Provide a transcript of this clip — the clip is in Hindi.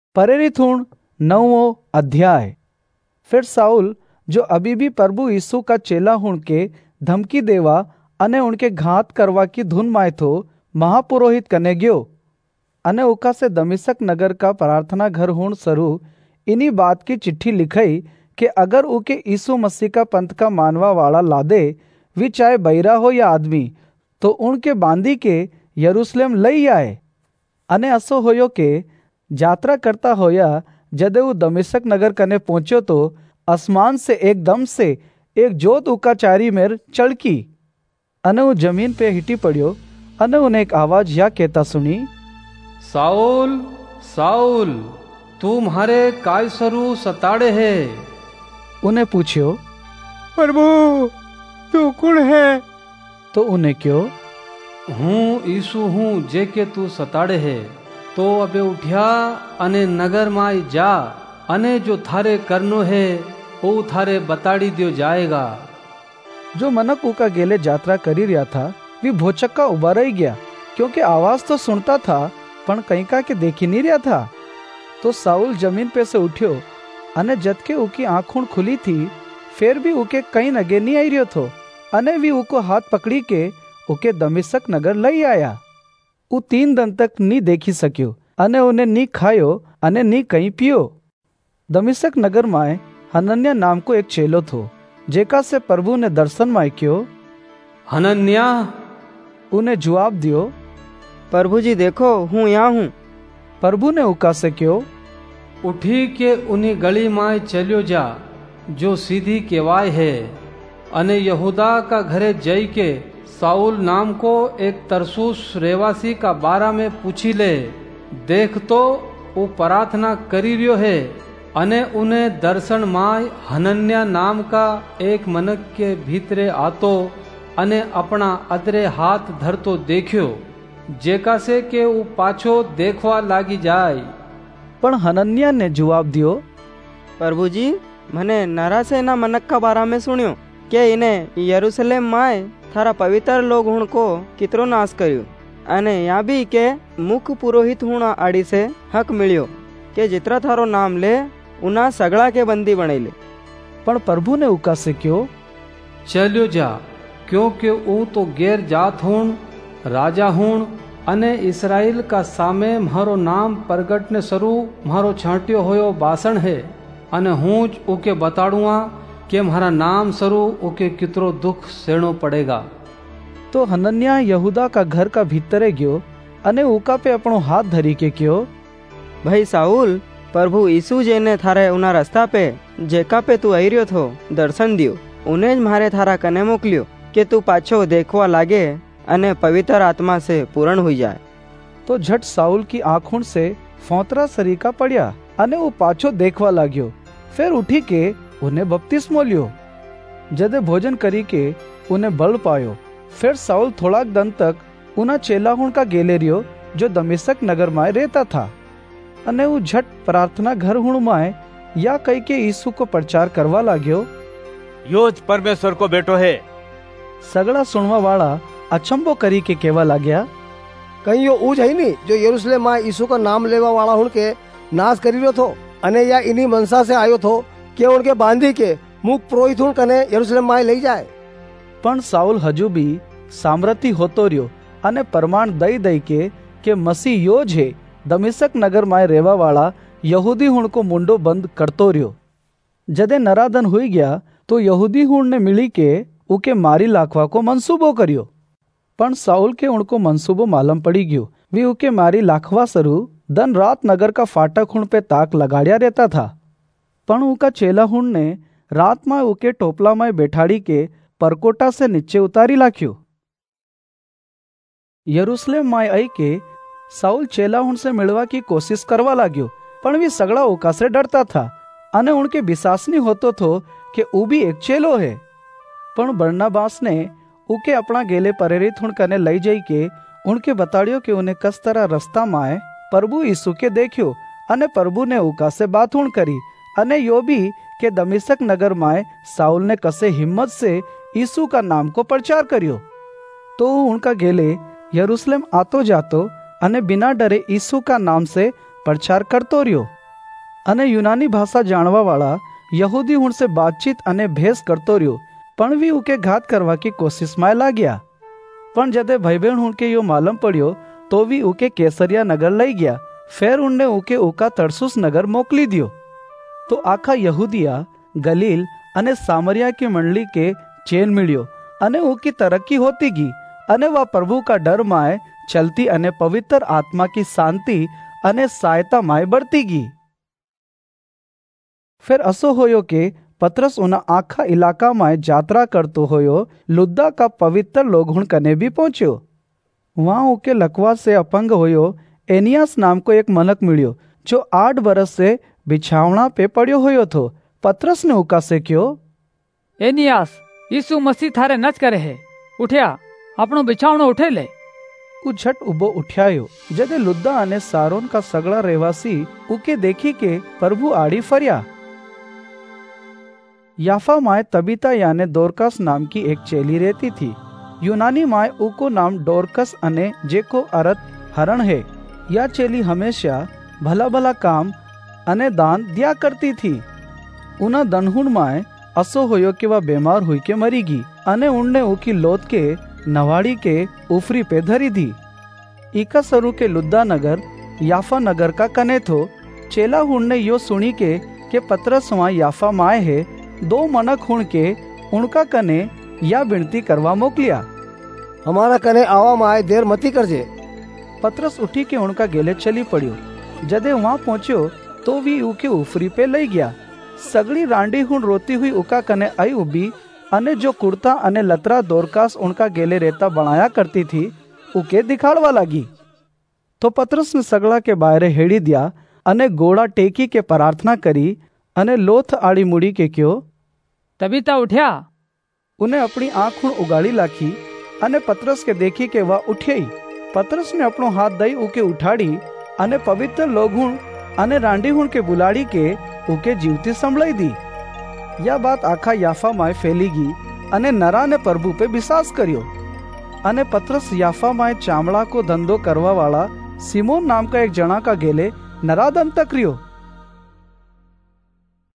प्रेरित हुण 9वां अध्याय। फिर साउल जो अभी भी प्रभु यीशु का चेला हुण के धमकी देवा अने उनके घात करवा की धुन माय थो महापुरोहित कने गयो अने उका से दमिश्क नगर का प्रार्थना घर हुण सरू इन्हीं बात की चिट्ठी लिखाई कि अगर उके यीशु मसीह का पंथ का मानवा वाला लादे वी चाहे बहिरा हो या आदमी तो उनके बांधी के यरूशलेम लई आए। अने असो होयो के यात्रा करता होया जदे वो दमिश्क नगर कने पहुंचो तो आसमान से एकदम से एक जोत उका चारी मेर चड़की अने वो जमीन पे हिटी पड़ियो अने उन्हें एक आवाज या कहता सुनी, साउल साउल तू म्हारे कायसरू सताड़े है। उन्हें पूछियो, प्रभु तू कौन है? तो उन्हें क्यों, हूँ यीशु हूँ जे के तू सताड़े है। तो अबे उठ्या अने नगर माई जा अने जो थारे करनो है वो थारे बताड़ी दियो जाएगा। जो मनक उका गेले यात्रा करी रहा था वी भोचक्का उबा रही गया क्योंकि आवाज तो सुनता था पण कहीं का के देखी नहीं रहा था। तो साउल जमीन पे से उठ्यो अने जद के उकी आँखों खुली थी फिर भी उके कहीं नगे नहीं आई रहो थो अने वी उको हाथ पकड़ी के उके दमिश्क नगर लई आया। उ 3 दिन तक नी देखी सक्यो अने उन्हें नी खायो अने नी कहीं पियो। दमिश्क नगर माए हनन्याह नाम को एक चेलो थो जेका से प्रभु ने दर्शन माय क्यो। हनन्याह उन्हें जवाब दियो, प्रभु जी देखो हूँ यहाँ हूँ। प्रभु ने उका से क्यो, उठी के उन्हीं गली माय चलियो जा जो सीधी केवाय है अने यहूदा का घरे जई के साउल नाम को एक तरसूस रेवासी का बारा में पूछी ले। देख तो वो प्रार्थना करी रियो है अने उन्हें दर्शन माय हनन्याह नाम का एक मनक के भीतरे आतो अने अपना अदरे हाथ धरतो देखियो जेका से के वो पाछो देखवा लागी जाए। पण हनन्याह ने जवाब दियो, प्रभु जी मने नरा से ना मनक का बारा में सुनियो के इन्हें यरूशलेम माय थारा पवित्र लोग हुण को कितरो नाश कर्यो अने यहाँ भी के मुख्य पुरोहित हुणा आड़ी से हक मिलियो के जितना थारो नाम ले उना सगड़ा के बंदी बने ले। पण प्रभु ने उका से क्यों, चलियो जा क्योंकि वो तो गैर जात हुण राजा हुण अने इस्राएल का सामे म्हारो नाम प्रगटने सरू म्हारो छांटियो होयो बासण है अने हूँ ज उके बताड़ूआ कि म्हारा नाम सरू उके कितरो दुख सहनो पड़ेगा। तो हनन्याह यहूदा का घर का भीतरे गयो अने उका पे अपनो हाथ धरी के क्यो, भाई साउल प्रभु यीशु जी ने थारे उना रास्ता पे जेका पे तू आई रियो थो दर्शन दियो उन्हें मारे थारा कने मोकलियो कि तू पाछो देखवा लागे अने पवित्र आत्मा से पूर्ण हुई जाए। तो झट साउल की आँखों से फोंतरा सरीका पड़िया अने वो पाछो देखवा लाग्यो। फिर उठी के उन्हें बपतिस्मो लियो। जदे भोजन करी के उन्हें बल पायो। फिर साउल थोड़ा दिन तक उना चेला हुण का गेले रियो जो दमिश्क नगर माय रहता था अने वो झट प्रार्थना घर हुण माय या कई के यीशु को प्रचार करवा लाग्यो, यो परमेश्वर को बेटो है। सगड़ा सुनवा वाला अचंबो करी के केवा लाग्या, कहीं यो ऊज है नी जो यरूशलेम मां यीशु का नाम लेवा वाला हुण के नाश करी रहो थो अने या इन्हीं मनसा से आयो थो कि उनके बांधी के मुख पुरोहित हुण कने यरूशलेम मां लई जाए। पण साउल हजू भी सामर्थी होतो रियो अने प्रमाण दई दई के मसीह यो जे दमिश्क नगर माय रेवा वाला यहूदी हुण को मुंडो बंद करतो रियो। जदे नरादन हुई गया तो यहूदी हुण ने मिली के उके मारी लाखवा को मंसूबो करियो। पण साउल के उनको मंसूबो मालूम पड़ी गयो। वे उके मारी लाखवा सरू दिन रात नगर का फाटक हुण पे ताक लगाड़िया रहता था। पण उका चेला हुण ने रात में उके टोपला में बैठाड़ी के परकोटा से नीचे उतारी लाख्यो। यरूशलेम माय आई के साउल चेला हुण से मिलवा की कोशिश करवा लाग्यो पण वी सगड़ा उका से डरता था अने उनके विश्वास नहीं होतो थो कि ऊ भी एक चेलो है। पण बरनबास ने उके अपना गेले प्रेरित हुण कने लई जाई के उनके बताड़ियो कि उन्हें कस तरह रास्ता माए प्रभु यीशु के देखियो अने प्रभु ने उका से बात हुण करी अने यो भी के दमिश्क नगर माए साउल ने कसे हिम्मत से यीशु का नाम को प्रचार करियो। तो उनका गेले यरूशलेम आतो जातो अने बिना डरे यीशु का नाम से प्रचार करतो रियो। अने यूनानी भाषा जाणवा वाला यहूदी उनसे बातचीत अने भेस करतो रह्यो, पण भी उके घात करवा की कोशिश में लाग्या। पण जदे भाई बहन उनके यो मालूम पड़ियो तो भी उके कैसरिया नगर लई गया। फिर उनने उके उका तरसुस नगर मोकली दियो। तो आखा यहूदिया, गलील अने सामरिया की मंडली के चेन मिलियो अने उकी तरक्की होती गई अने वह प्रभु का डर माए चलती अने पवित्र आत्मा की शांति अने सहायता माए बढ़ती गई। फिर असो होयो के पतरस उना आखा इलाका में यात्रा करतो होयो लुद्दा का पवित्र लोग कने भी पहुंच्यो। वहां उके लकवा से अपंग होयो एनियास नाम को एक मनक मिलियो जो 8 बरस से बिछावना पे पड़ियो होयो थो। पतरस ने उका से क्यो, एनियास, यीशु मसीह थारे नच करे है, उठ्या अपनो बिछावनो उठे ले। उ झट उबो उठ्यायो। जदे लुद्दा अने सारोन का सगड़ा रहवासी उके देखी के प्रभु आड़ी फर्या। याफा माए तबीता याने दोरकस नाम की एक चेली रहती थी। यूनानी माए उको नाम डोरकस अने जेको अर्थ हरण है। या चेली हमेशा भला भला काम अने दान दिया करती थी। उना दनहुन माए असो होयो कि वह बीमार हुई के मरी गई अने उनने उकी लोथ के नवाड़ी के ऊफरी पे धरी दी। इका सरू के लुद्दा नगर याफा नगर का कने थो। चेला हुण ने यो सुनी के पतरस वहां याफा माए है। 2 मनक हुण के उनका कने या विनती करवा मोकलिया, हमारा कने आवा माए देर मती करजे। पतरस उठी के उनका गेले चली पड़ियो। जदे वहां पहुंच्यो तो भी उके ऊफरी पे लई गया। सगड़ी रांडी हुण रोती हुई उका कने आई उबी अने जो कुर्ता अने लतरा दोरकास उनका गेले रेता बनाया करती थी उके दिखाड़वा लगी। तो पतरस ने सगड़ा के बाहरे हेड़ी दिया अने गोड़ा टेकी के प्रार्थना करी अने लोथ आड़ी मुड़ी के क्यो, तबीता उठ्या। उन्हें अपनी आंख हुण उगाड़ी लाखी अने पतरस के देखी के वह उठ्याई। पतरस ने अपनो हाथ दई उके उठाड़ी अने पवित्र लोग हुण अने रांडी हुण के बुलाड़ी के उके जीवती संभळाई दी। यह बात आखा याफा माए फैली गई अने नरा ने प्रभु पे विश्वास करियो। अने पतरस याफा माए चामड़ा को धंधो करवा वाला सिमोन नाम का एक जना का गेले नरादन तक रियो।